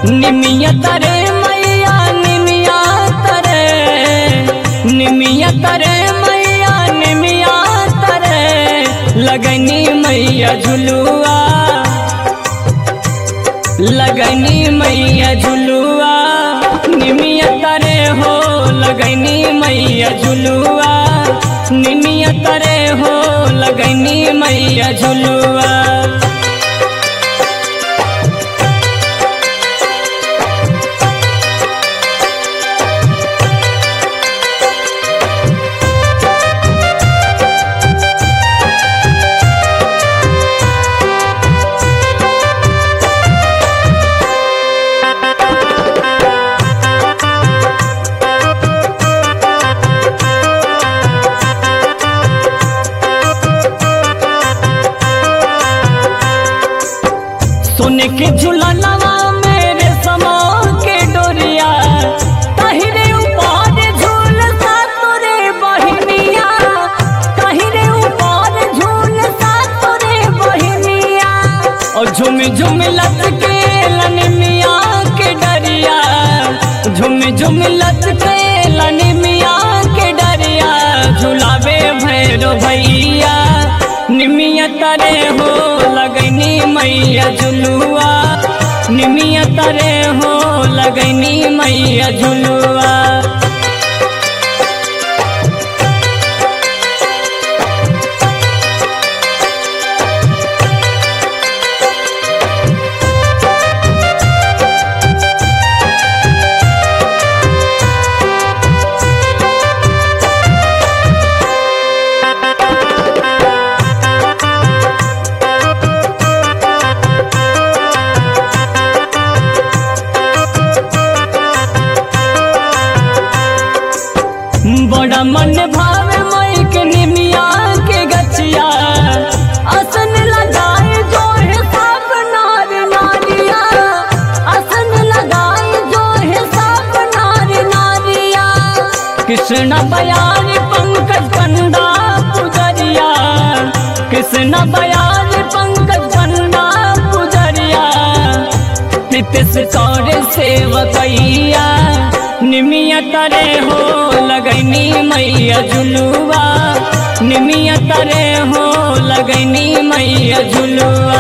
निमिया तरे मैया निमिया तरे, निमिया तरे मैया निमिया तरे, लगनी मैया झुलुआ, लगनी मैया झुलुआ, निमिया तरे हो लगनी मैया झुलुआ, निमिया तरे हो लगनी मैया झुलुआ। सोने के झुलनवा मेरे समा के डोरिया, ताहिरे ऊपर झूलता तोरे बहिनिया, ताहिरे ऊपर झूलता तोरे बहिनिया। और झुम झुम लचके लनिमिया के डरिया, झुम झुम लचके लनिमिया के डरिया, झुलावे भैरो भैया, निमिया तरे हो लगनी मैया झुलुआ, निमिया तरे हो लगनी मैया झुलुआ। बड़ा मन भावे मई के निमिया के गछिया, आसन लगाए जो है सब नार नारिया, आसन लगाए जो है सब नार नारिया। कृष्ण बयान पंकज कंदा पुजरिया, कृष्ण बयान पंकज कंदा पुजरिया, नितिश कौर सेवकैया, निमिया तरे हो लगनी मैया झुलुआ, निमिया तरे हो लगनी मैया झुलुआ।